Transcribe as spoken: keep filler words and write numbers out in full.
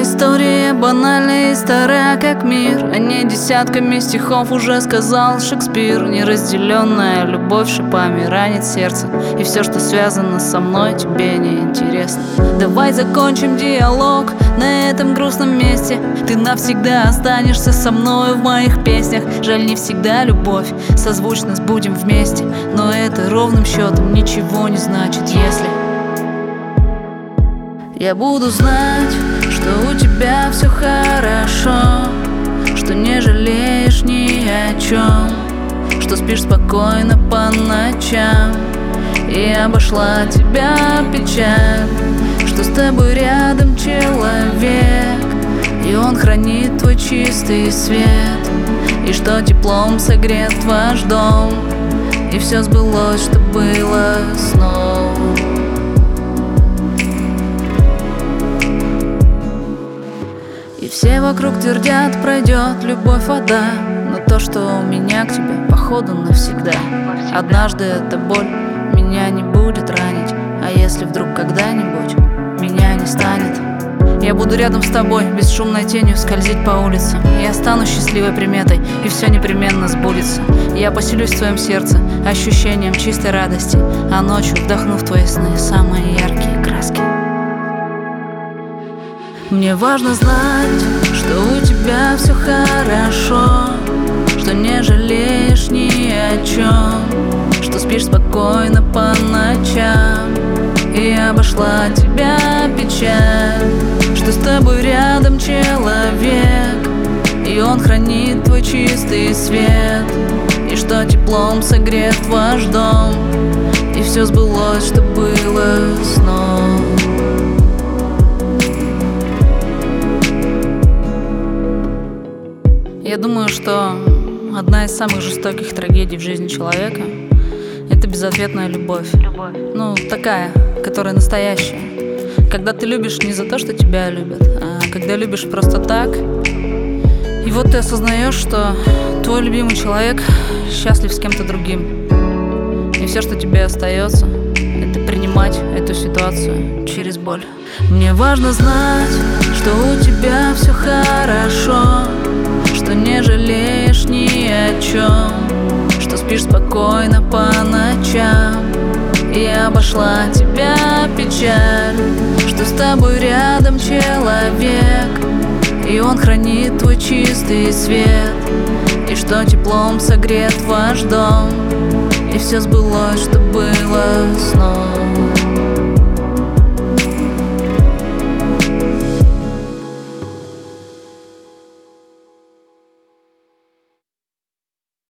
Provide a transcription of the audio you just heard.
история банальная и стара, как мир. О ней десятками стихов уже сказал Шекспир. Неразделенная любовь шипами ранит сердце, и все, что связано со мной, тебе не интересно. Давай закончим диалог на этом грустном месте. Ты навсегда останешься со мной в моих песнях. Жаль, не всегда любовь созвучна с «будем вместе», но это ровным счетом ничего не значит, если я буду знать, что у тебя все хорошо, что не жалеешь ни о чем, что спишь спокойно по ночам, и обошла тебя печаль, что с тобой рядом человек, и он хранит твой чистый свет, и что теплом согрет ваш дом, и все сбылось, что было сном. И все вокруг твердят, пройдет любовь, вода, но то, что у меня к тебе, походу навсегда. Однажды эта боль меня не будет ранить, а если вдруг когда-нибудь меня не станет, я буду рядом с тобой, бесшумной тенью скользить по улице. Я стану счастливой приметой, и все непременно сбудется. Я поселюсь в твоем сердце ощущением чистой радости, а ночью вдохну в твои сны самые яркие краски. Мне важно знать, что у тебя все хорошо, что не жалеешь ни о чем, что спишь спокойно по ночам, и обошла тебя печаль, что с тобой рядом человек, и он хранит твой чистый свет, и что теплом согрет ваш дом, и все сбылось, что было сном. Я думаю, что одна из самых жестоких трагедий в жизни человека — это безответная любовь. любовь. Ну, такая, которая настоящая. Когда ты любишь не за то, что тебя любят, а когда любишь просто так. И вот ты осознаешь, что твой любимый человек счастлив с кем-то другим. И все, что тебе остается, это принимать эту ситуацию через боль. Мне важно знать, что у тебя все хорошо, что не жалеешь ни о чем, что спишь спокойно по ночам, и обошла тебя печаль, что с тобой рядом человек, и он хранит твой чистый свет, и что теплом согрет ваш дом, и все сбылось, что было сном.